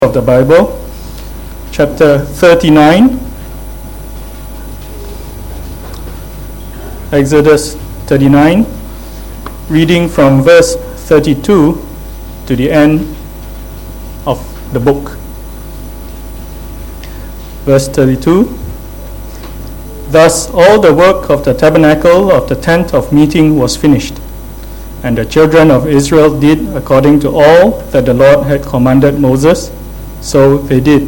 of the Bible, chapter 39, Exodus 39, reading from verse 32 to the end of the book. Verse 32, Thus all the work of the tabernacle of the tent of meeting was finished, and the children of Israel did according to all that the Lord had commanded Moses. So they did.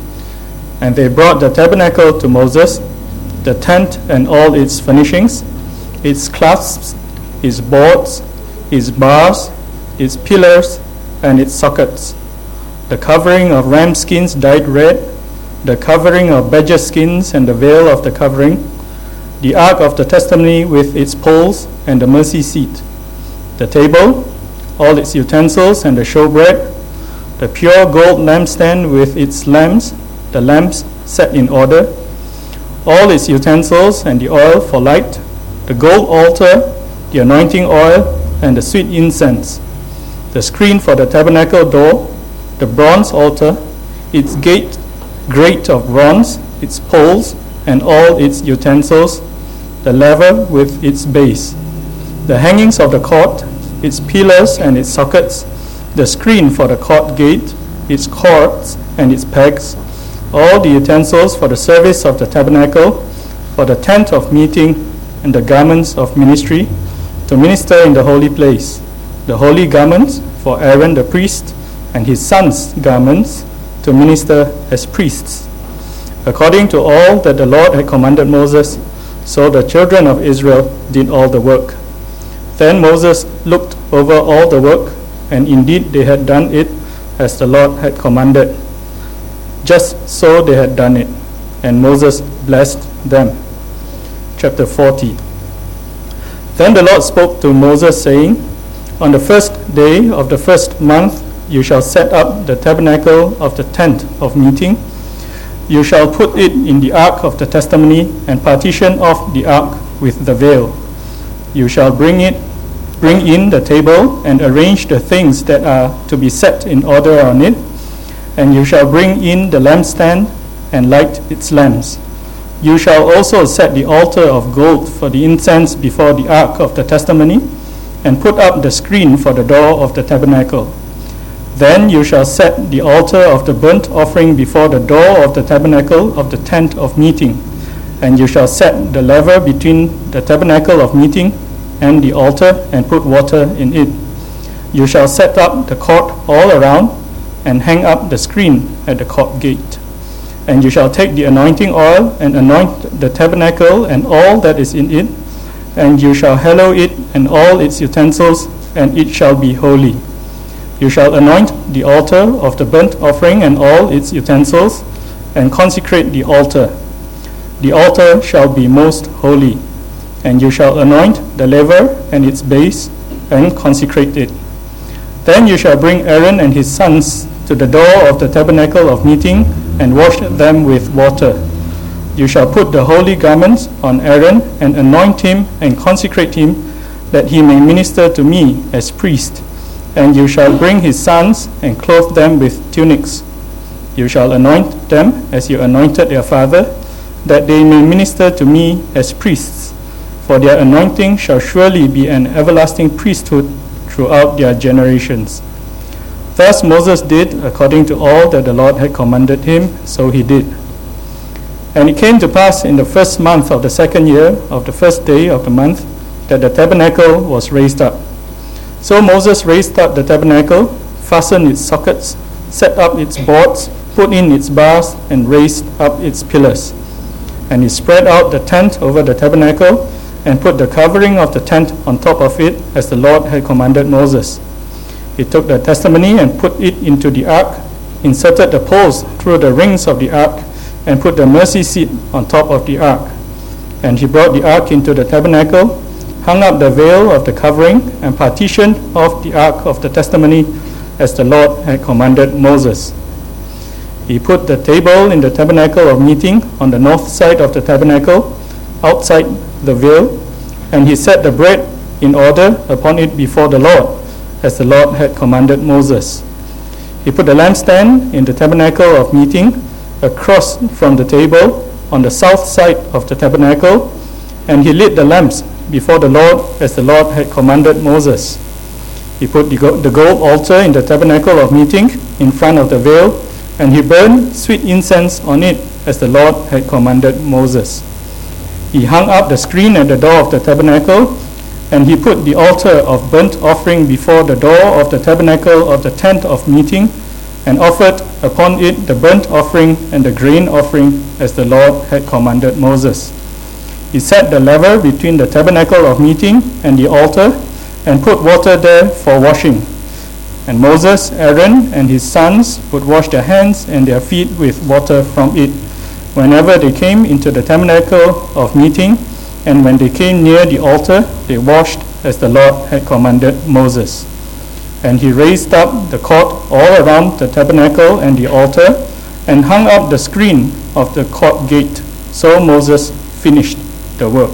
And they brought the tabernacle to Moses, the tent and all its furnishings, its clasps, its boards, its bars, its pillars, and its sockets, the covering of ram skins dyed red, the covering of badger skins and the veil of the covering, the ark of the testimony with its poles and the mercy seat, the table, all its utensils and the showbread, the pure gold lampstand with its lamps, the lamps set in order, all its utensils and the oil for light, the gold altar, the anointing oil, and the sweet incense, the screen for the tabernacle door, the bronze altar, its grate of bronze, its poles, and all its utensils, the laver with its base, the hangings of the court, its pillars and its sockets, the screen for the court gate, its cords and its pegs, all the utensils for the service of the tabernacle, for the tent of meeting, and the garments of ministry, to minister in the holy place, the holy garments for Aaron the priest, and his sons' garments, to minister as priests. According to all that the Lord had commanded Moses, so the children of Israel did all the work. Then Moses looked over all the work, and indeed they had done it as the Lord had commanded. Just so they had done it, and Moses blessed them. Chapter 40. Then the Lord spoke to Moses, saying, On the first day of the first month you shall set up the tabernacle of the tent of meeting. You shall put it in the ark of the testimony, and partition off the ark with the veil. You shall bring in the table and arrange the things that are to be set in order on it, and you shall bring in the lampstand and light its lamps. You shall also set the altar of gold for the incense before the ark of the testimony, and put up the screen for the door of the tabernacle. Then you shall set the altar of the burnt offering before the door of the tabernacle of the tent of meeting, and you shall set the laver between the tabernacle of meeting and the altar, and put water in it. You shall set up the court all around, and hang up the screen at the court gate. And you shall take the anointing oil, and anoint the tabernacle and all that is in it, and you shall hallow it and all its utensils, and it shall be holy. You shall anoint the altar of the burnt offering and all its utensils, and consecrate the altar. The altar shall be most holy. And you shall anoint the laver and its base, and consecrate it. Then you shall bring Aaron and his sons to the door of the tabernacle of meeting, and wash them with water. You shall put the holy garments on Aaron, and anoint him and consecrate him, that he may minister to me as priest. And you shall bring his sons and clothe them with tunics. You shall anoint them as you anointed their father, that they may minister to me as priests. For their anointing shall surely be an everlasting priesthood throughout their generations. Thus Moses did according to all that the Lord had commanded him, so he did. And it came to pass in the first month of the second year of the first day of the month that the tabernacle was raised up. So Moses raised up the tabernacle, fastened its sockets, set up its boards, put in its bars, and raised up its pillars. And he spread out the tent over the tabernacle, and put the covering of the tent on top of it, as the Lord had commanded Moses. He took the testimony and put it into the ark, inserted the poles through the rings of the ark, and put the mercy seat on top of the ark. And he brought the ark into the tabernacle, hung up the veil of the covering, and partitioned off the ark of the testimony, as the Lord had commanded Moses. He put the table in the tabernacle of meeting on the north side of the tabernacle, outside the veil, and he set the bread in order upon it before the Lord, as the Lord had commanded Moses. He put the lampstand in the tabernacle of meeting across from the table on the south side of the tabernacle, and he lit the lamps before the Lord as the Lord had commanded Moses. He put the gold altar in the tabernacle of meeting in front of the veil, and he burned sweet incense on it as the Lord had commanded Moses. He hung up the screen at the door of the tabernacle, and he put the altar of burnt offering before the door of the tabernacle of the tent of meeting, and offered upon it the burnt offering and the grain offering as the Lord had commanded Moses. He set the laver between the tabernacle of meeting and the altar, and put water there for washing. And Moses, Aaron, and his sons would wash their hands and their feet with water from it whenever they came into the tabernacle of meeting, and when they came near the altar, they washed as the Lord had commanded Moses. And he raised up the court all around the tabernacle and the altar, and hung up the screen of the court gate. So Moses finished the work.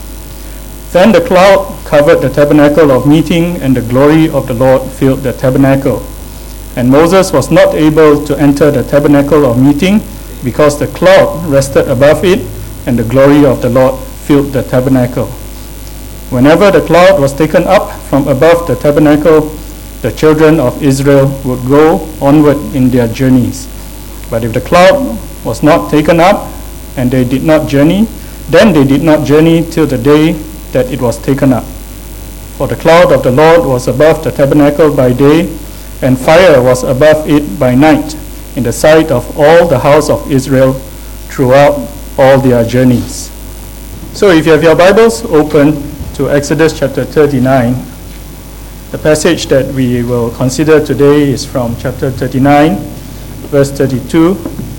Then the cloud covered the tabernacle of meeting, and the glory of the Lord filled the tabernacle. And Moses was not able to enter the tabernacle of meeting, because the cloud rested above it, and the glory of the Lord filled the tabernacle. Whenever the cloud was taken up from above the tabernacle, the children of Israel would go onward in their journeys. But if the cloud was not taken up, and they did not journey, then they did not journey till the day that it was taken up. For the cloud of the Lord was above the tabernacle by day, and fire was above it by night, in the sight of all the house of Israel throughout all their journeys. So if you have your Bibles open to Exodus chapter 39, the passage that we will consider today is from chapter 39, verse 32,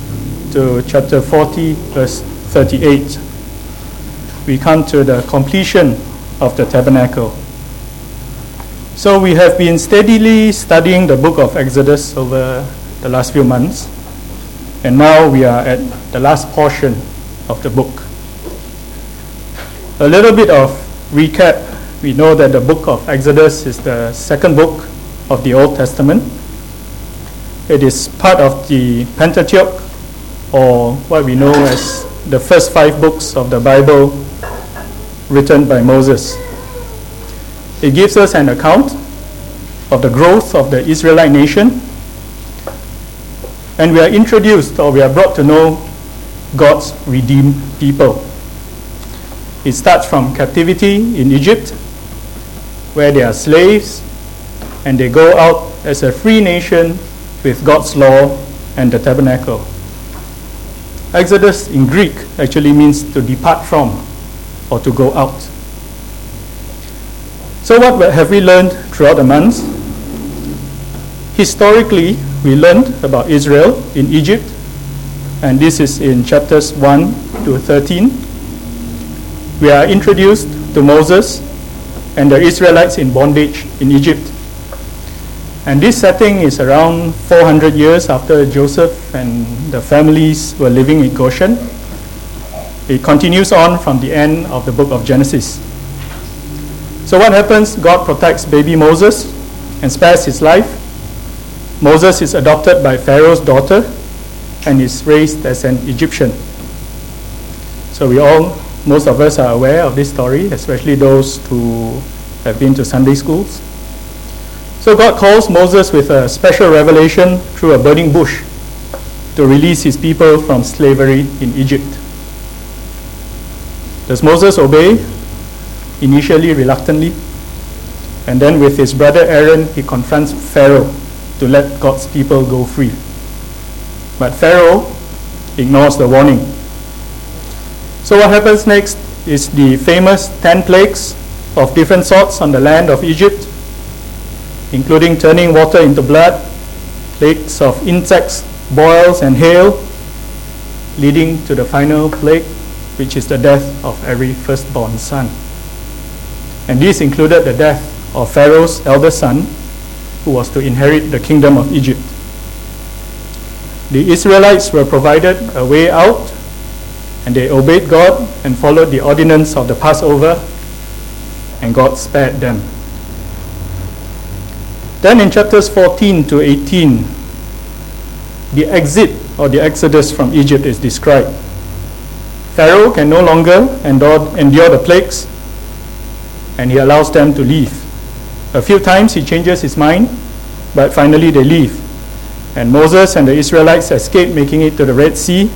to chapter 40, verse 38. We come to the completion of the tabernacle. So we have been steadily studying the book of Exodus over the last few months, and now we are at the last portion of the book. A little bit of recap. We know that the book of Exodus is the second book of the Old Testament. It is part of the Pentateuch, or what we know as the first 5 books of the Bible written by Moses. It gives us an account of the growth of the Israelite nation, and we are introduced, or we are brought to know God's redeemed people. It starts from captivity in Egypt, where they are slaves, and they go out as a free nation with God's law and the tabernacle. Exodus in Greek actually means to depart from, or to go out. So what have we learned throughout the months? Historically, we learned about Israel in Egypt, and this is in chapters 1 to 13. We are introduced to Moses and the Israelites in bondage in Egypt. And this setting is around 400 years after Joseph and the families were living in Goshen. It continues on from the end of the book of Genesis. So what happens? God protects baby Moses and spares his life. Moses is adopted by Pharaoh's daughter and is raised as an Egyptian. So most of us are aware of this story, especially those who have been to Sunday schools. So God calls Moses with a special revelation through a burning bush to release his people from slavery in Egypt. Does Moses obey? Initially reluctantly, and then with his brother Aaron, he confronts Pharaoh to let God's people go free. But Pharaoh ignores the warning. So what happens next is the famous 10 plagues of different sorts on the land of Egypt, including turning water into blood, plagues of insects, boils, and hail, leading to the final plague, which is the death of every firstborn son. And this included the death of Pharaoh's eldest son, who was to inherit the kingdom of Egypt. The Israelites were provided a way out, and they obeyed God and followed the ordinance of the Passover, and God spared them. Then in chapters 14 to 18, the exit or the exodus from Egypt is described. Pharaoh can no longer endure the plagues, and he allows them to leave. A few times he changes his mind, but finally they leave. And Moses and the Israelites escape, making it to the Red Sea.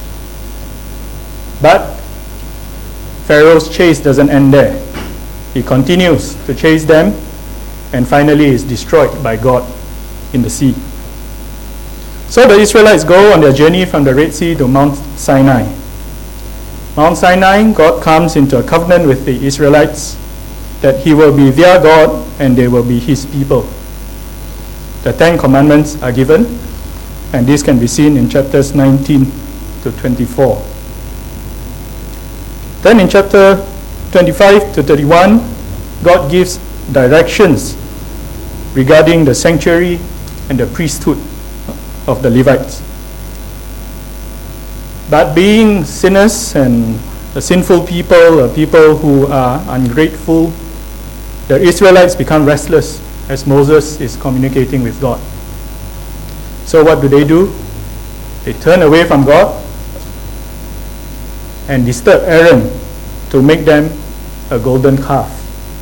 But Pharaoh's chase doesn't end there. He continues to chase them, and finally is destroyed by God in the sea. So the Israelites go on their journey from the Red Sea to Mount Sinai. Mount Sinai, God comes into a covenant with the Israelites that he will be their God and they will be his people. The 10 Commandments are given, and this can be seen in chapters 19 to 24. Then in chapter 25 to 31, God gives directions regarding the sanctuary and the priesthood of the Levites. But being sinners and a sinful people, a people who are ungrateful, the Israelites become restless as Moses is communicating with God. So what do? They turn away from God and disturb Aaron to make them a golden calf.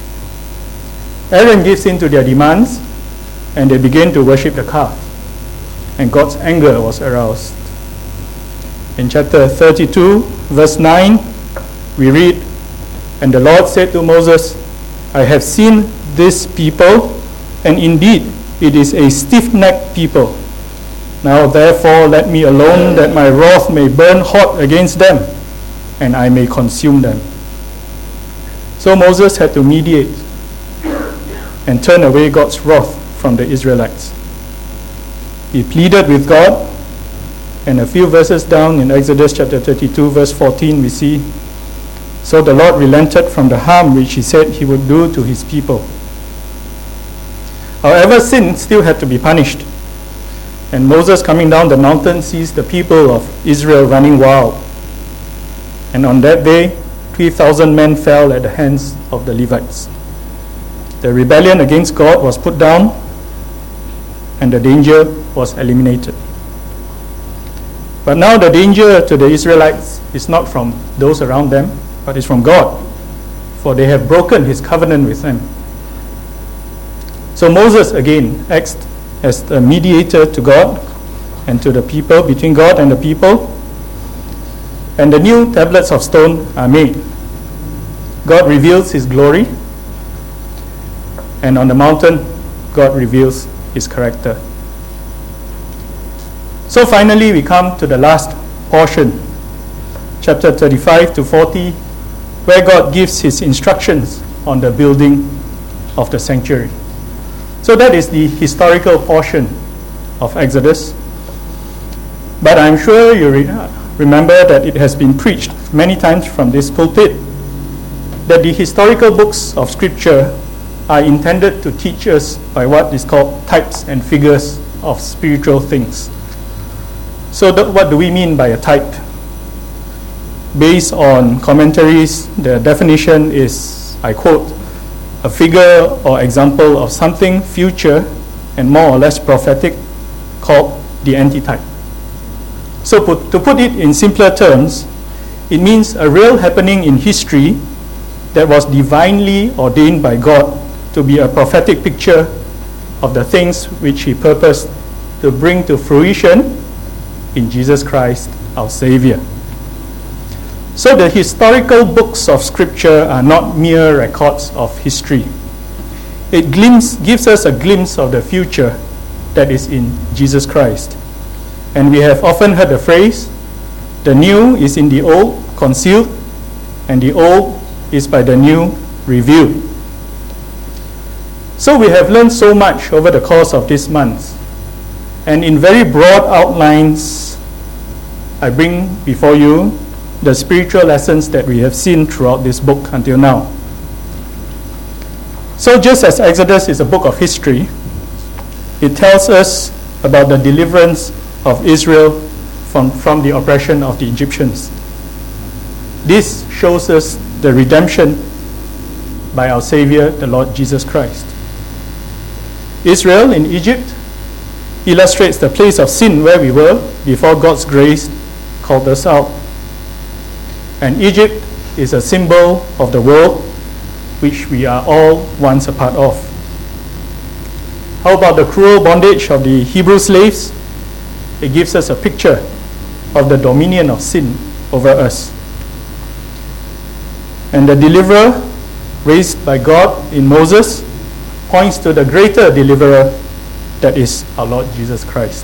Aaron gives in to their demands, and they begin to worship the calf, and God's anger was aroused. In chapter 32, verse 9, we read, "And the Lord said to Moses, I have seen this people, and indeed it is a stiff-necked people. Now therefore let me alone, that my wrath may burn hot against them, and I may consume them." So Moses had to mediate and turn away God's wrath from the Israelites. He pleaded with God, and a few verses down in Exodus chapter 32, verse 14, we see, "So the Lord relented from the harm which he said he would do to his people." However, sin still had to be punished. And Moses, coming down the mountain, sees the people of Israel running wild. And on that day, 3,000 men fell at the hands of the Levites. The rebellion against God was put down, and the danger was eliminated. But now the danger to the Israelites is not from those around them, but is from God, for they have broken his covenant with them. So Moses again acts as the mediator to God and to the people, between God and the people, and the new tablets of stone are made. God reveals his glory, and on the mountain, God reveals his character. So finally, we come to the last portion, chapter 35 to 40, where God gives his instructions on the building of the sanctuary. So that is the historical portion of Exodus. But I'm sure you remember that it has been preached many times from this pulpit that the historical books of Scripture are intended to teach us by what is called types and figures of spiritual things. So what do we mean by a type? Based on commentaries, the definition is, I quote, "a figure or example of something future and more or less prophetic, called the antitype." So to put it in simpler terms, it means a real happening in history that was divinely ordained by God to be a prophetic picture of the things which he purposed to bring to fruition in Jesus Christ, our Savior. So the historical books of Scripture are not mere records of history. It gives us a glimpse of the future that is in Jesus Christ. And we have often heard the phrase, "The new is in the old concealed, and the old is by the new revealed." So we have learned so much over the course of this month. And in very broad outlines, I bring before you the spiritual lessons that we have seen throughout this book until now. So just as Exodus is a book of history, it tells us about the deliverance of Israel from the oppression of the Egyptians. This shows us the redemption by our Savior, the Lord Jesus Christ. Israel in Egypt, illustrates the place of sin where we were before God's grace called us out. And Egypt is a symbol of the world which we are all once a part of. How about the cruel bondage of the Hebrew slaves? It gives us a picture of the dominion of sin over us. And the deliverer raised by God in Moses points to the greater deliverer, that is our Lord Jesus Christ.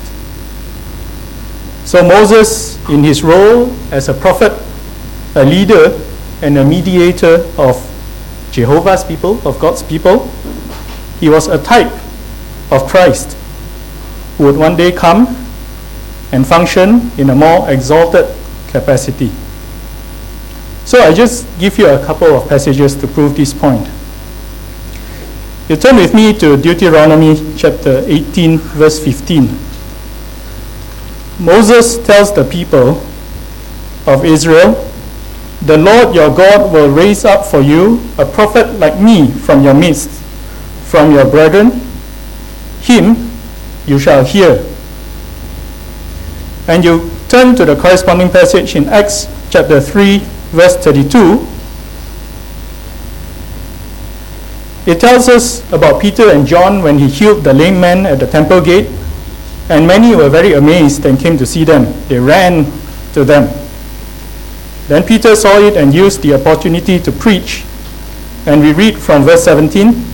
So Moses, in his role as a prophet, a leader, and a mediator of Jehovah's people, of God's people, he was a type of Christ who would one day come and function in a more exalted capacity. So I just give you a couple of passages to prove this point. You turn with me to Deuteronomy chapter 18, verse 15. Moses tells the people of Israel, "The Lord your God will raise up for you a prophet like me from your midst, from your brethren. Him you shall hear." And you turn to the corresponding passage in Acts chapter 3, verse 32. It tells us about Peter and John when he healed the lame man at the temple gate, and many were very amazed and came to see them. They ran to them. Then Peter saw it and used the opportunity to preach. And we read from verse 17,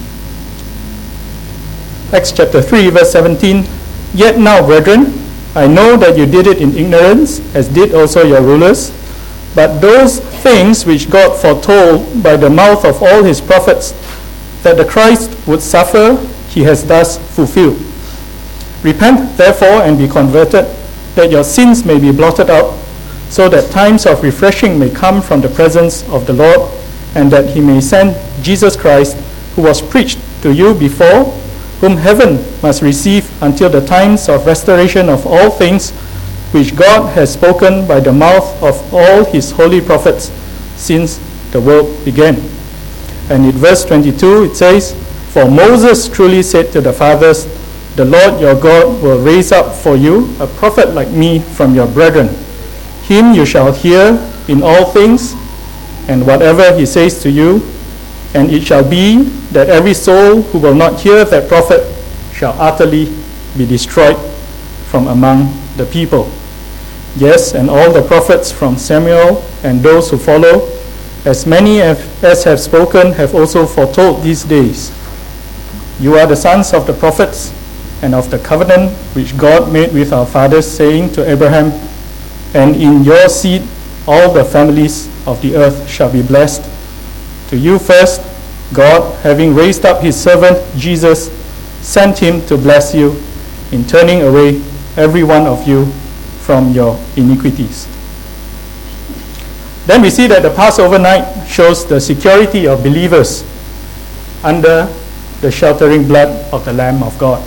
Acts chapter 3, verse 17, "Yet now, brethren, I know that you did it in ignorance, as did also your rulers. But those things which God foretold by the mouth of all his prophets, that the Christ would suffer, he has thus fulfilled. Repent therefore and be converted, that your sins may be blotted out, so that times of refreshing may come from the presence of the Lord, and that he may send Jesus Christ, who was preached to you before, whom heaven must receive until the times of restoration of all things, which God has spoken by the mouth of all his holy prophets since the world began." And in verse 22 it says, "For Moses truly said to the fathers, the Lord your God will raise up for you a prophet like me from your brethren. Him you shall hear in all things, and whatever he says to you, and it shall be that every soul who will not hear that prophet shall utterly be destroyed from among the people. Yes, and all the prophets from Samuel and those who follow, as many as have spoken, have also foretold these days. You are the sons of the prophets and of the covenant which God made with our fathers, saying to Abraham, and in your seed all the families of the earth shall be blessed. To you first, God, having raised up his servant Jesus, sent him to bless you in turning away every one of you from your iniquities." Then we see that the Passover night shows the security of believers under the sheltering blood of the Lamb of God.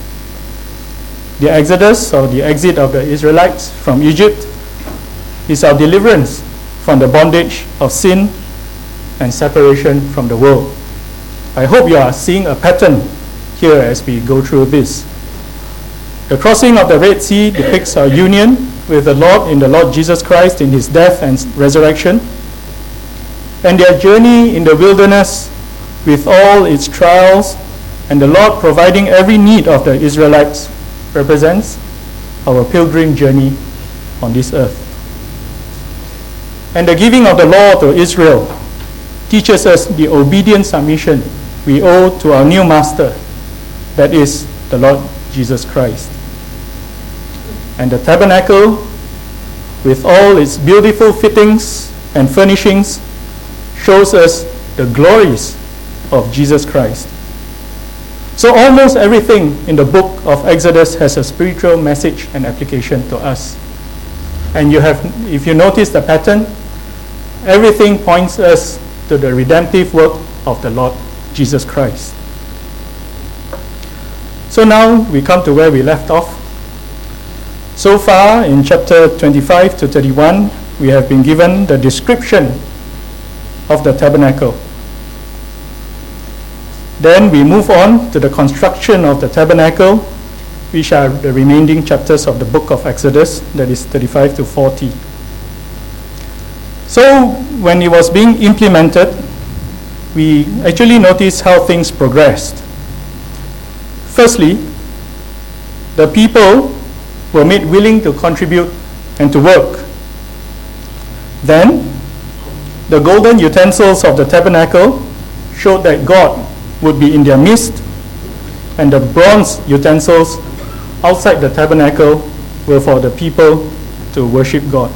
The exodus, or the exit of the Israelites from Egypt, is our deliverance from the bondage of sin and separation from the world. I hope you are seeing a pattern here as we go through this. The crossing of the Red Sea depicts our union with the Lord in the Lord Jesus Christ in his death and resurrection. And their journey in the wilderness with all its trials and the Lord providing every need of the Israelites represents our pilgrim journey on this earth. And the giving of the law to Israel teaches us the obedient submission we owe to our new master, that is the Lord Jesus Christ. And the tabernacle, with all its beautiful fittings and furnishings, shows us the glories of Jesus Christ. So almost everything in the book of Exodus has a spiritual message and application to us. And if you notice the pattern, everything points us to the redemptive work of the Lord Jesus Christ. So now we come to where we left off. So far in chapter 25 to 31, we have been given the description of the tabernacle. Then we move on to the construction of the tabernacle, which are the remaining chapters of the book of Exodus, that is 35 to 40. So when it was being implemented, we actually noticed how things progressed. Firstly, the people were made willing to contribute and to work. Then, the golden utensils of the tabernacle showed that God would be in their midst, and the bronze utensils outside the tabernacle were for the people to worship God.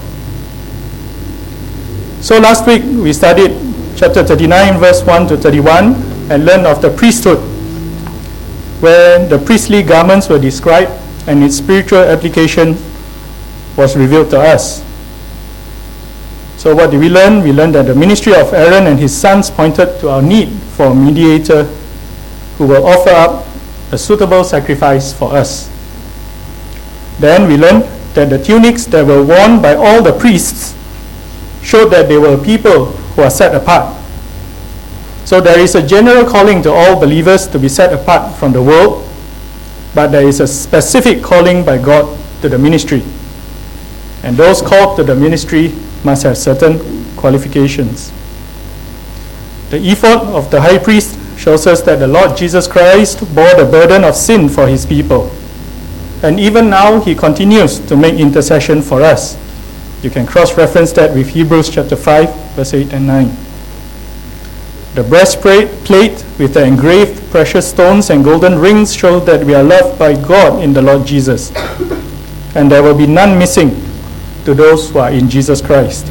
So last week we studied chapter 39 verse 1 to 31 and learned of the priesthood, where the priestly garments were described and its spiritual application was revealed to us. So what did we learn? We learned that the ministry of Aaron and his sons pointed to our need for a mediator who will offer up a suitable sacrifice for us. Then we learned that the tunics that were worn by all the priests showed that they were people who are set apart. So there is a general calling to all believers to be set apart from the world, but there is a specific calling by God to the ministry. And those called to the ministry must have certain qualifications. The ephod of the high priest shows us that the Lord Jesus Christ bore the burden of sin for his people. And even now he continues to make intercession for us. You can cross-reference that with Hebrews chapter 5, verse 8 and 9. The breastplate with the engraved precious stones and golden rings show that we are loved by God in the Lord Jesus. And there will be none missing to those who are in Jesus Christ.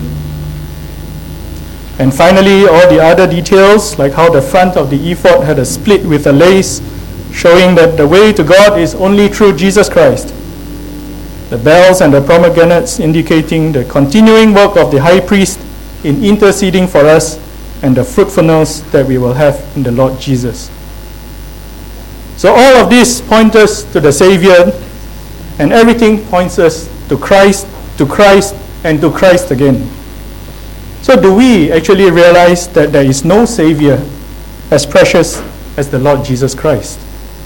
And finally, all the other details, like how the front of the ephod had a split with a lace, showing that the way to God is only through Jesus Christ. The bells and the pomegranates indicating the continuing work of the high priest in interceding for us and the fruitfulness that we will have in the Lord Jesus. So all of this points us to the Savior, and everything points us to Christ, and to Christ again. So do we actually realize that there is no Savior as precious as the Lord Jesus Christ?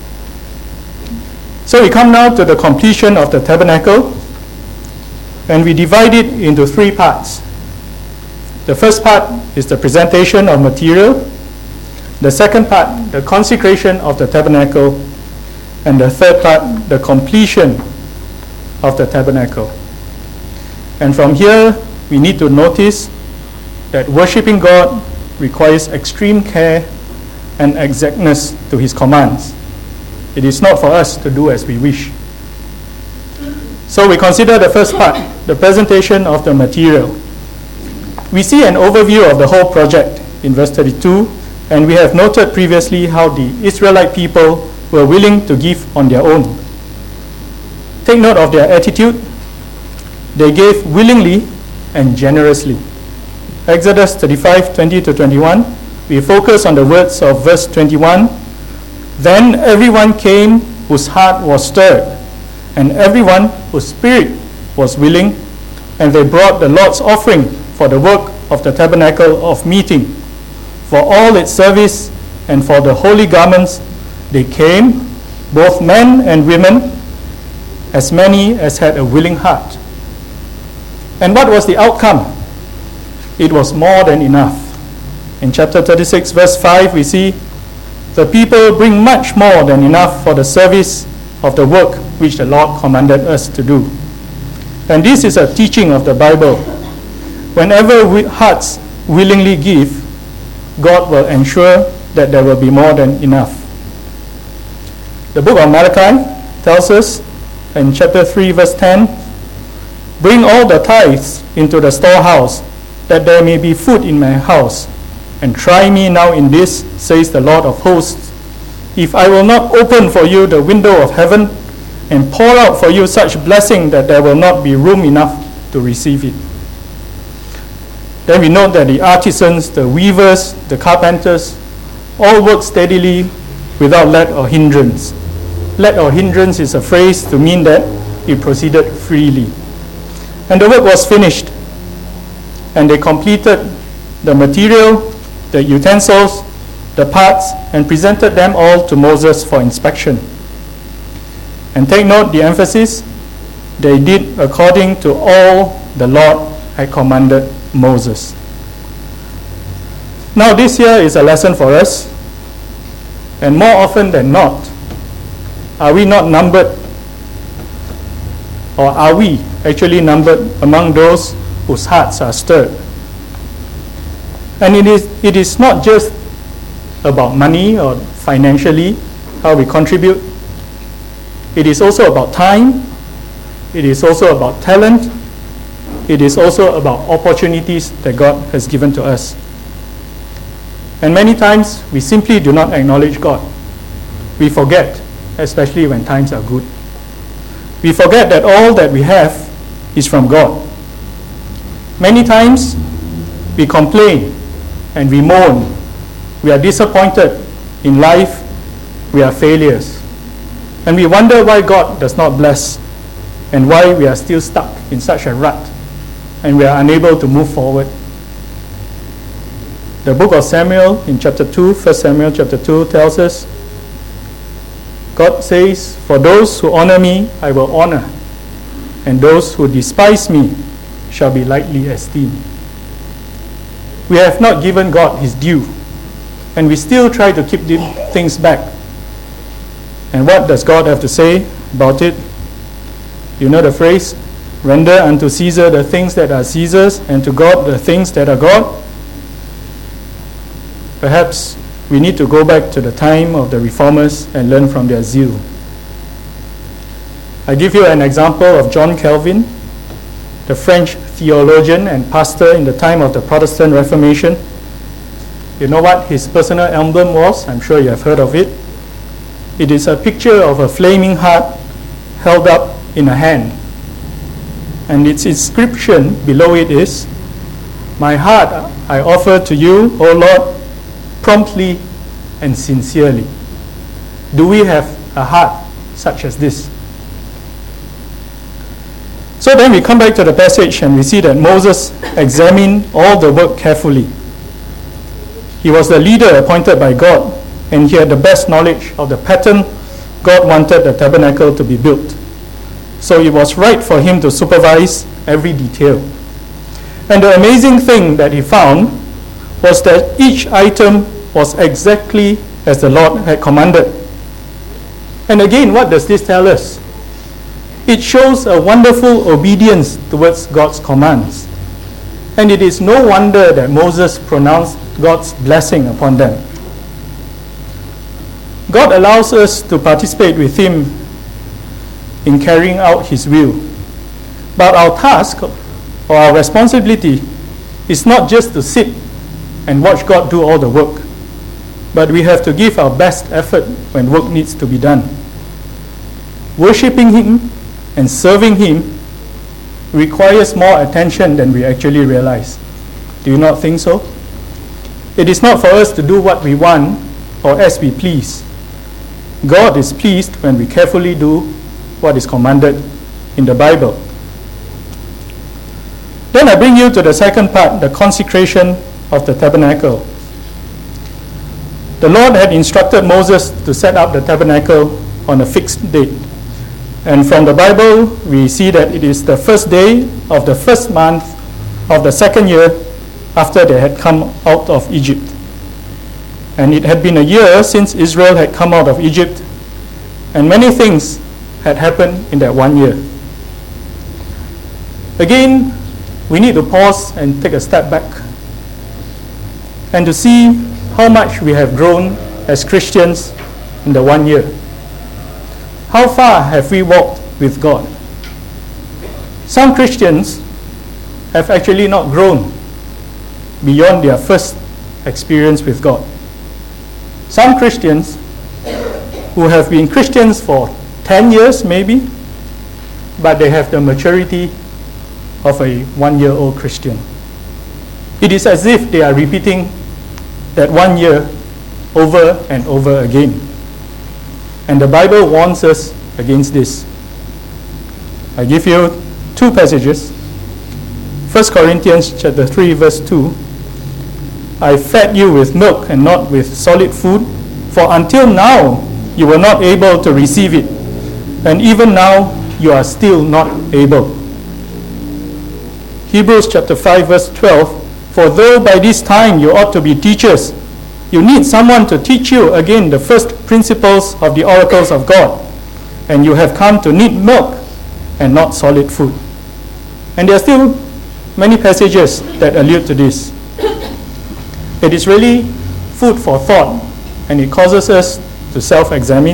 So we come now to the completion of the tabernacle, and we divide it into three parts. The first part is the presentation of material. The second part, the consecration of the tabernacle. And the third part, the completion of the tabernacle. And from here, we need to notice that worshiping God requires extreme care and exactness to his commands. It is not for us to do as we wish. So we consider the first part, the presentation of the material. We see an overview of the whole project in verse 32, and we have noted previously how the Israelite people were willing to give on their own. Take note of their attitude. They gave willingly and generously. Exodus 35, 20 to 21, we focus on the words of verse 21. Then everyone came whose heart was stirred, and everyone whose spirit was willing, and they brought the Lord's offering for the work of the tabernacle of meeting, for all its service, and for the holy garments. They came, both men and women, as many as had a willing heart. And what was the outcome? It was more than enough. In chapter 36, verse 5, we see, the people bring much more than enough for the service of the work which the Lord commanded us to do. And this is a teaching of the Bible. Whenever hearts willingly give, God will ensure that there will be more than enough. The book of Malachi tells us in chapter 3, verse 10, bring all the tithes into the storehouse, that there may be food in my house. And try me now in this, says the Lord of hosts, if I will not open for you the window of heaven and pour out for you such blessing that there will not be room enough to receive it. Then we note that the artisans, the weavers, the carpenters, all work steadily without let or hindrance. Let or hindrance is a phrase to mean that it proceeded freely. And the work was finished, and they completed the material, the utensils, the parts, and presented them all to Moses for inspection. And take note the emphasis, they did according to all the Lord had commanded Moses. Now this here is a lesson for us, and more often than not, are we not numbered, or are we actually numbered among those whose hearts are stirred? And it is not just about money or financially, how we contribute. It is also about time. It is also about talent. It is also about opportunities that God has given to us. And many times we simply do not acknowledge God. We forget, especially when times are good. We forget that all that we have is from God. Many times we complain and we moan. We are disappointed in life. We are failures. And we wonder why God does not bless and why we are still stuck in such a rut and we are unable to move forward. The book of Samuel in chapter 2, 1 Samuel chapter 2 tells us, God says, "For those who honor me, I will honor, and those who despise me shall be lightly esteemed." We have not given God his due, and we still try to keep things back. And what does God have to say about it? You know the phrase, "Render unto Caesar the things that are Caesar's, and to God the things that are God." Perhaps we need to go back to the time of the reformers and learn from their zeal. I give you an example of John Calvin, the French theologian and pastor in the time of the Protestant Reformation. You know what his personal emblem was? I'm sure you have heard of it. It is a picture of a flaming heart held up in a hand. And its inscription below it is, "My heart I offer to you, O Lord, promptly and sincerely." Do we have a heart such as this? So then we come back to the passage and we see that Moses examined all the work carefully. He was the leader appointed by God, and he had the best knowledge of the pattern God wanted the tabernacle to be built. So it was right for him to supervise every detail. And the amazing thing that he found was that each item was exactly as the Lord had commanded. And again, what does this tell us? It shows a wonderful obedience towards God's commands. And it is no wonder that Moses pronounced God's blessing upon them. God allows us to participate with him in carrying out his will. But our task or our responsibility is not just to sit and watch God do all the work, but we have to give our best effort when work needs to be done. Worshipping him and serving him requires more attention than we actually realize. Do you not think so? It is not for us to do what we want or as we please. God is pleased when we carefully do what is commanded in the Bible. Then I bring you to the second part, the consecration of the tabernacle. The Lord had instructed Moses to set up the tabernacle on a fixed date. And from the Bible, we see that it is the first day of the first month of the second year after they had come out of Egypt. And it had been a year since Israel had come out of Egypt, and many things had happened in that 1 year. Again, we need to pause and take a step back and to see how much we have grown as Christians in the 1 year. How far have we walked with God? Some Christians have actually not grown beyond their first experience with God. Some Christians who have been Christians for 10 years maybe, but they have the maturity of a 1-year-old Christian. It is as if they are repeating that 1 year over and over again. And the Bible warns us against this. I give you 2 passages. 1 Corinthians chapter 3 verse 2. "I fed you with milk and not with solid food, for until now you were not able to receive it, and even now you are still not able. Hebrews chapter 5 verse 12, for though by this time you ought to be teachers, you need someone to teach you again the first principles of the oracles of God, and you have come to need milk and not solid food. And there are still many passages that allude to this. It is really food for thought, and it causes us to self-examine.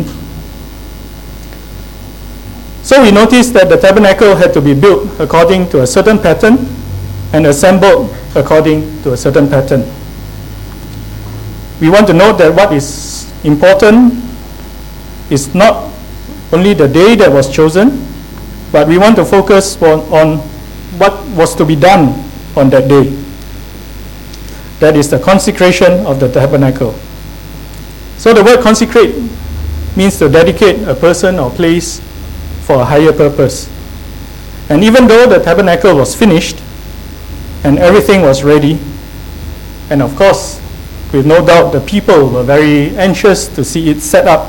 So we notice that the tabernacle had to be built according to a certain pattern and assembled according to a certain pattern. We want to note that what is important is not only the day that was chosen, but we want to focus on what was to be done on that day. That is the consecration of the tabernacle. So the word consecrate means to dedicate a person or place for a higher purpose. And even though the tabernacle was finished and everything was ready, and of course, with no doubt the people were very anxious to see it set up,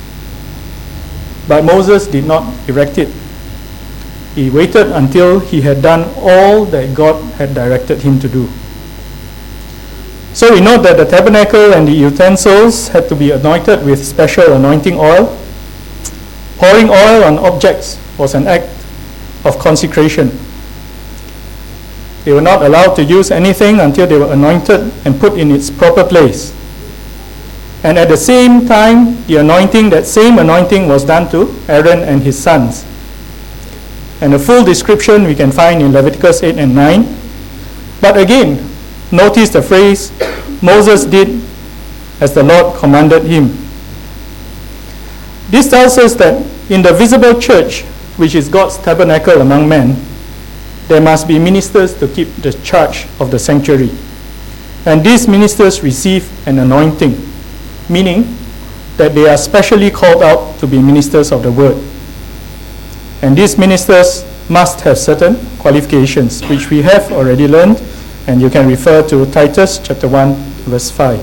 but Moses did not erect it. He waited until he had done all that God had directed him to do. So we note that the tabernacle and the utensils had to be anointed with special anointing oil. Pouring oil on objects was an act of consecration. They were not allowed to use anything until they were anointed and put in its proper place. And at the same time, that same anointing was done to Aaron and his sons. And a full description we can find in Leviticus 8 and 9. But again, notice the phrase, Moses did as the Lord commanded him. This tells us that in the visible church, which is God's tabernacle among men, there must be ministers to keep the charge of the sanctuary. And these ministers receive an anointing, meaning that they are specially called out to be ministers of the word. And these ministers must have certain qualifications, which we have already learned, and you can refer to Titus chapter 1, verse 5.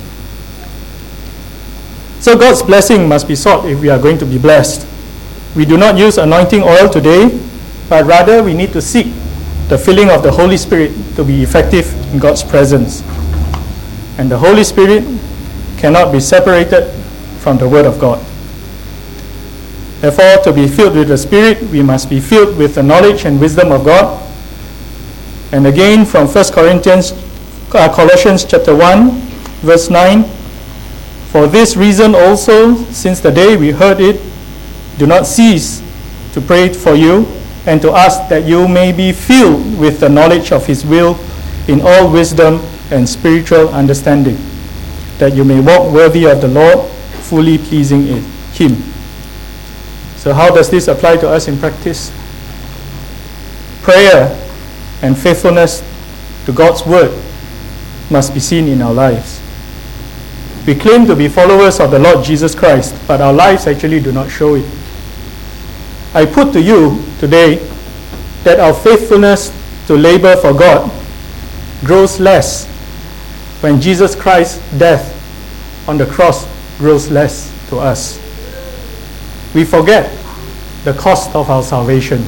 So God's blessing must be sought if we are going to be blessed. We do not use anointing oil today, but rather we need to seek the filling of the Holy Spirit to be effective in God's presence. And the Holy Spirit cannot be separated from the Word of God. Therefore, to be filled with the Spirit, we must be filled with the knowledge and wisdom of God. And again from Colossians chapter 1, verse 9, for this reason also, since the day we heard it, do not cease to pray for you and to ask that you may be filled with the knowledge of His will in all wisdom and spiritual understanding, that you may walk worthy of the Lord, fully pleasing Him. So how does this apply to us in practice? Prayer and faithfulness to God's word must be seen in our lives. We claim to be followers of the Lord Jesus Christ, but our lives actually do not show it. I put to you today that our faithfulness to labor for God grows less when Jesus Christ's death on the cross grows less to us. We forget the cost of our salvation.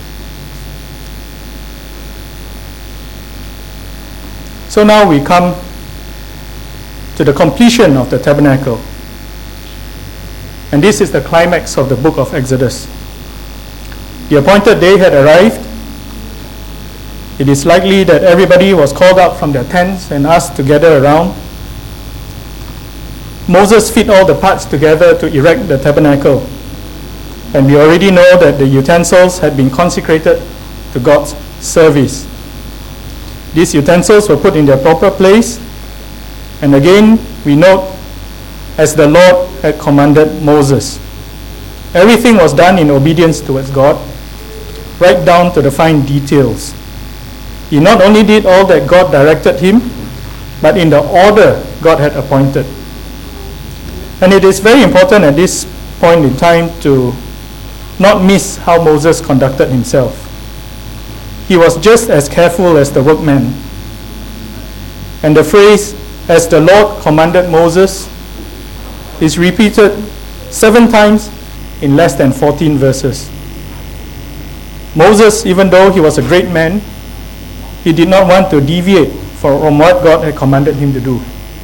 So now we come to the completion of the tabernacle. And this is the climax of the book of Exodus. The appointed day had arrived. It is likely that everybody was called out from their tents and asked to gather around. Moses fit all the parts together to erect the tabernacle. And we already know that the utensils had been consecrated to God's service. These utensils were put in their proper place. And again, we note, as the Lord had commanded Moses. Everything was done in obedience towards God, right down to the fine details. He not only did all that God directed him, but in the order God had appointed. And it is very important at this point in time to not miss how Moses conducted himself. He was just as careful as the workman. And the phrase, as the Lord commanded Moses, is repeated 7 times in less than 14 verses. Moses, even though he was a great man, he did not want to deviate from what God had commanded him to do.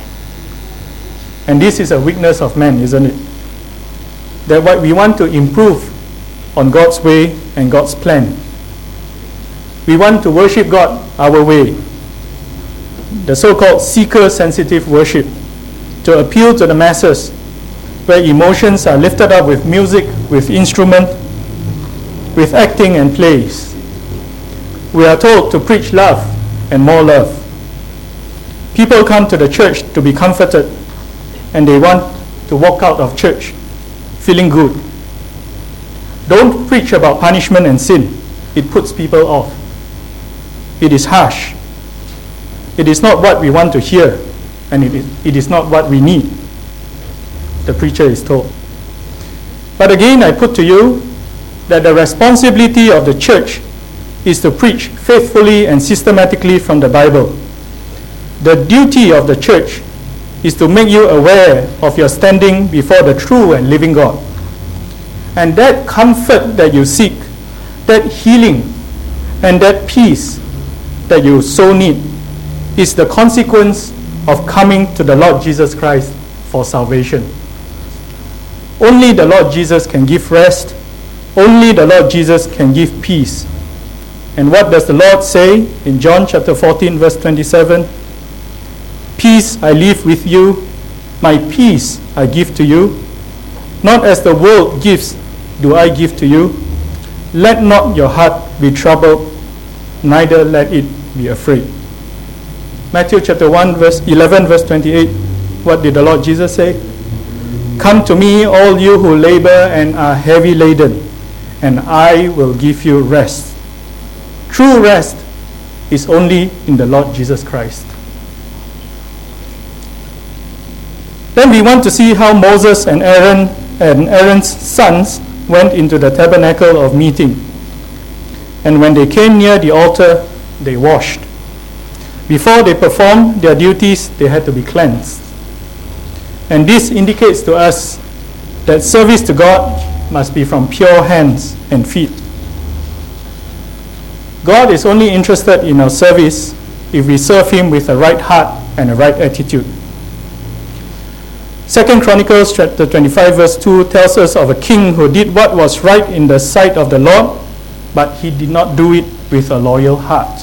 And this is a weakness of man, isn't it? That what we want to improve on God's way and God's plan. We want to worship God our way, the so-called seeker-sensitive worship, to appeal to the masses, where emotions are lifted up with music, with instrument, with acting and plays. We are told to preach love and more love. People come to the church to be comforted, and they want to walk out of church feeling good. Don't preach about punishment and sin. It puts people off. It is harsh. It is not what we want to hear, and it is not what we need, the preacher is told. But again, I put to you that the responsibility of the church is to preach faithfully and systematically from the Bible. The duty of the church is to make you aware of your standing before the true and living God. And that comfort that you seek, that healing, and that peace that you so need is the consequence of coming to the Lord Jesus Christ for salvation. Only the Lord Jesus can give rest. Only the Lord Jesus can give peace. And what does the Lord say in John chapter 14, verse 27? Peace I leave with you, my peace I give to you. Not as the world gives do I give to you. Let not your heart be troubled, neither let it be afraid. Matthew chapter 1, verse 11, verse 28. What did the Lord Jesus say? Come to me, all you who labor and are heavy laden, and I will give you rest. True rest is only in the Lord Jesus Christ. Then we want to see how Moses and Aaron's sons went into the tabernacle of meeting. And when they came near the altar, they washed. Before they performed their duties, they had to be cleansed. And this indicates to us that service to God must be from pure hands and feet. God is only interested in our service if we serve Him with a right heart and a right attitude. 2 Chronicles chapter 25 verse 2 tells us of a king who did what was right in the sight of the Lord, but he did not do it with a loyal heart.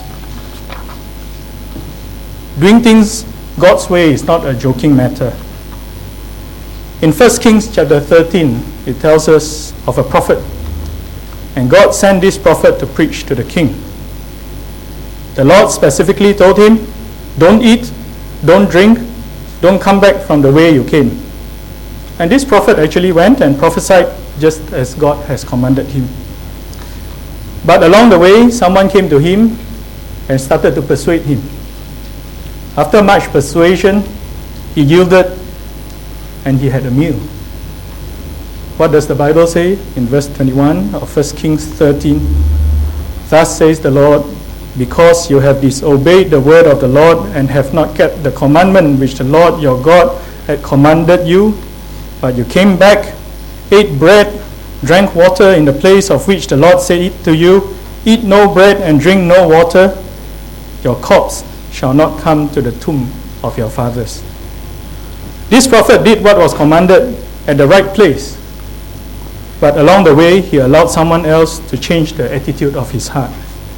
Doing things God's way is not a joking matter. In 1 Kings chapter 13, it tells us of a prophet. And God sent this prophet to preach to the king. The Lord specifically told him, don't eat, don't drink, don't come back from the way you came. And this prophet actually went and prophesied just as God has commanded him. But along the way, someone came to him and started to persuade him. After much persuasion, he yielded and he had a meal. What does the Bible say in verse 21 of 1 Kings 13? Thus says the Lord, because you have disobeyed the word of the Lord and have not kept the commandment which the Lord your God had commanded you, but you came back, ate bread, drank water in the place of which the Lord said to you, eat no bread and drink no water, your corpse shall not come to the tomb of your fathers. This prophet did what was commanded at the right place, but along the way he allowed someone else to change the attitude of his heart.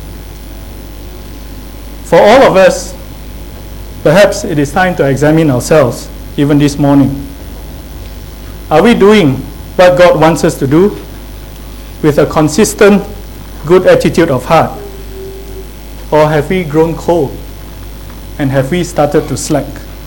For all of us, perhaps it is time to examine ourselves, even this morning. Are we doing what God wants us to do with a consistent, good attitude of heart? Or have we grown cold and have we started to slack?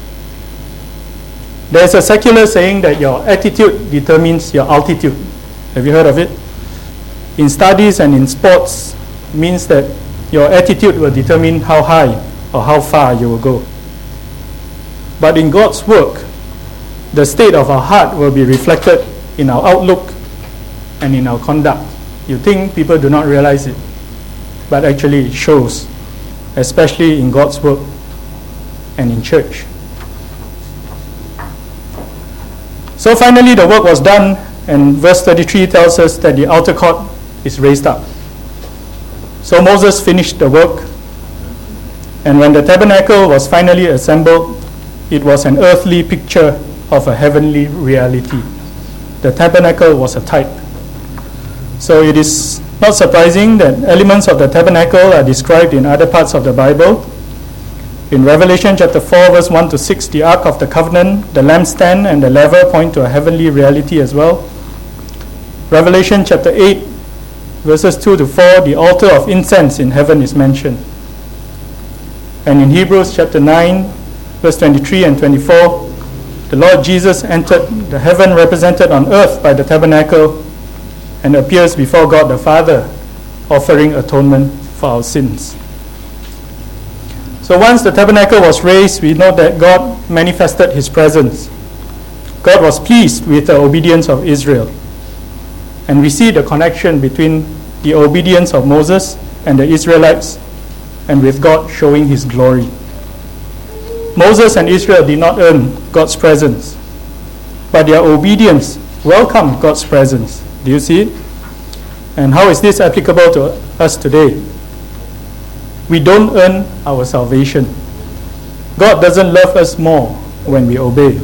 There's a secular saying that your attitude determines your altitude. Have you heard of it? In studies and in sports, it means that your attitude will determine how high or how far you will go. But in God's work, the state of our heart will be reflected in our outlook and in our conduct. You think people do not realize it, but actually it shows, especially in God's work and in church. So finally the work was done And verse 33 tells us that the outer court is raised up. So Moses finished the work, and when the tabernacle was finally assembled, it was an earthly picture of a heavenly reality. The tabernacle was a type. So it is not surprising that elements of the tabernacle are described in other parts of the Bible. In Revelation chapter 4, verse 1 to 6, the Ark of the Covenant, the lampstand, and the laver point to a heavenly reality as well. Revelation chapter 8, verses 2 to 4, the altar of incense in heaven is mentioned. And in Hebrews chapter 9, verse 23 and 24, the Lord Jesus entered the heaven represented on earth by the tabernacle and appears before God the Father, offering atonement for our sins. So once the tabernacle was raised, we know that God manifested his presence. God was pleased with the obedience of Israel. And we see the connection between the obedience of Moses and the Israelites, and with God showing his glory. Moses and Israel did not earn God's presence, but their obedience welcomed God's presence. Do you see it? And how is this applicable to us today? We don't earn our salvation. God doesn't love us more when we obey.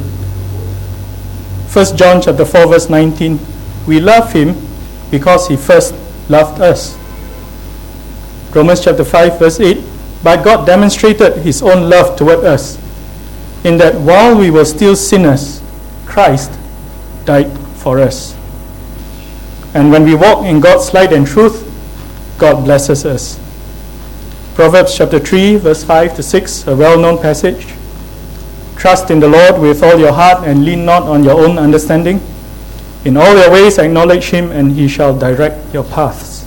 1 John chapter 4, verse 19, we love him because he first loved us. Romans chapter 5, verse 8, but God demonstrated his own love toward us, in that while we were still sinners, Christ died for us. And when we walk in God's light and truth, God blesses us. Proverbs chapter 3, verse 5 to 6, a well-known passage. Trust in the Lord with all your heart and lean not on your own understanding. In all your ways acknowledge him, and he shall direct your paths.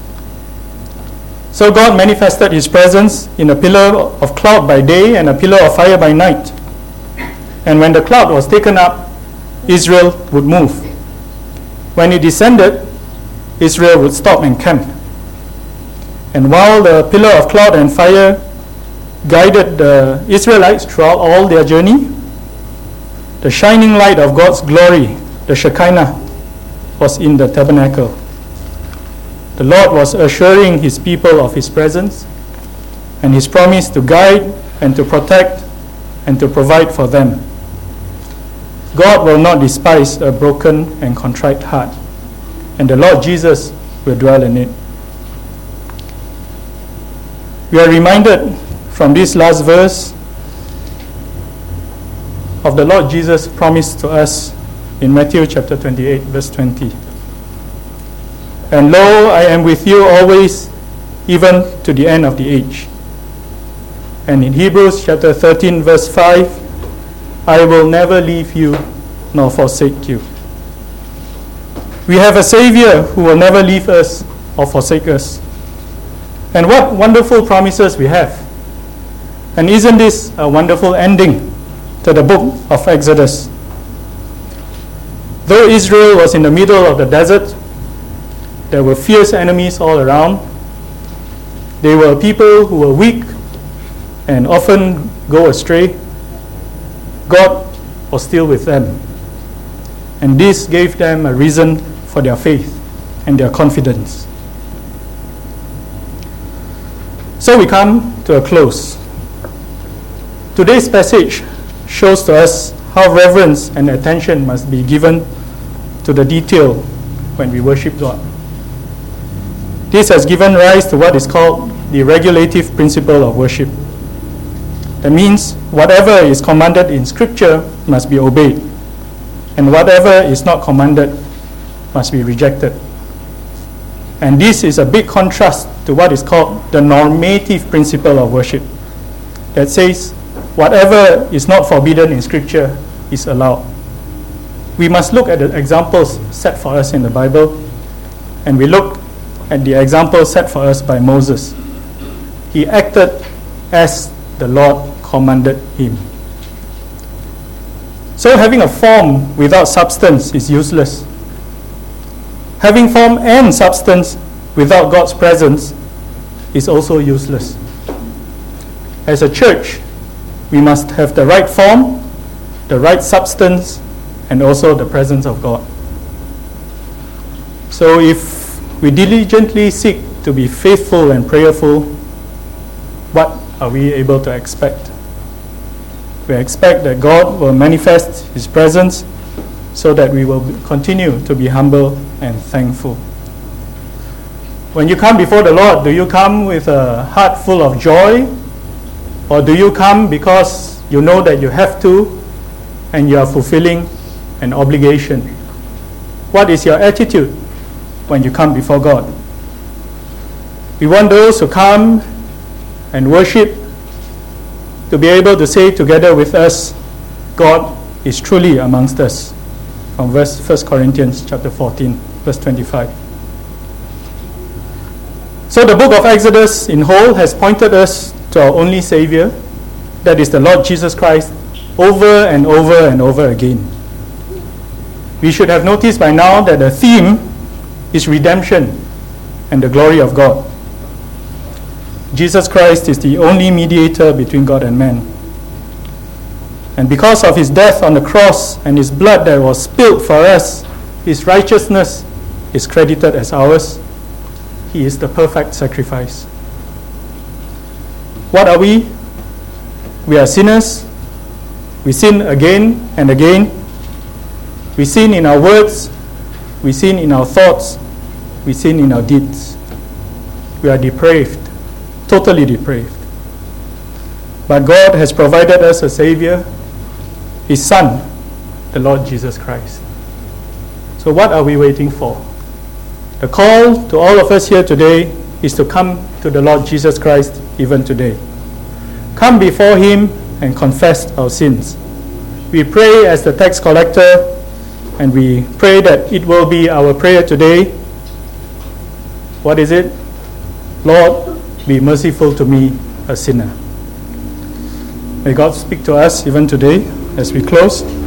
So God manifested his presence in a pillar of cloud by day and a pillar of fire by night. And when the cloud was taken up, Israel would move. When it descended, Israel would stop and camp. And while the pillar of cloud and fire guided the Israelites throughout all their journey, the shining light of God's glory, the Shekinah, was in the tabernacle. The Lord was assuring his people of his presence and his promise to guide and to protect and to provide for them. God will not despise a broken and contrite heart, and the Lord Jesus will dwell in it. We are reminded from this last verse of the Lord Jesus' promise to us in Matthew chapter 28, verse 20. And lo, I am with you always, even to the end of the age. And in Hebrews chapter 13, verse 5, I will never leave you nor forsake you. We have a Savior who will never leave us or forsake us. And what wonderful promises we have. And isn't this a wonderful ending to the book of Exodus? Though Israel was in the middle of the desert, there were fierce enemies all around. They were people who were weak and often go astray. God was still with them. And this gave them a reason for their faith and their confidence. So we come to a close. Today's passage shows to us how reverence and attention must be given to the detail when we worship God. This has given rise to what is called the regulative principle of worship. That means whatever is commanded in Scripture must be obeyed, and whatever is not commanded must be rejected. And this is a big contrast to what is called the normative principle of worship, that says whatever is not forbidden in Scripture is allowed. We must look at the examples set for us in the Bible, and we look at the example set for us by Moses. He acted as the Lord commanded him. So having a form without substance is useless. Having form and substance without God's presence is also useless. As a church, we must have the right form, the right substance, and also the presence of God. So if we diligently seek to be faithful and prayerful, what are we able to expect? We expect that God will manifest His presence so that we will continue to be humble and thankful. When you come before the Lord, do you come with a heart full of joy? Or do you come because you know that you have to and you are fulfilling an obligation? What is your attitude when you come before God? We want those who come and worship to be able to say together with us, God is truly amongst us. From 1 Corinthians chapter 14, verse 25. So the book of Exodus in whole has pointed us to our only Savior, that is the Lord Jesus Christ, over and over and over again. We should have noticed by now that the theme is redemption and the glory of God. Jesus Christ is the only mediator between God and man. And because of His death on the cross and His blood that was spilled for us, His righteousness is credited as ours. He is the perfect sacrifice. What are we? We are sinners. We sin again and again. We sin in our words. We sin in our thoughts. We sin in our deeds. We are depraved, totally depraved. But God has provided us a Savior, His Son, the Lord Jesus Christ. So what are we waiting for? The call to all of us here today is to come to the Lord Jesus Christ even today. Come before Him and confess our sins. We pray as the tax collector, and we pray that it will be our prayer today. What is it? Lord, be merciful to me, a sinner. May God speak to us even today as we close.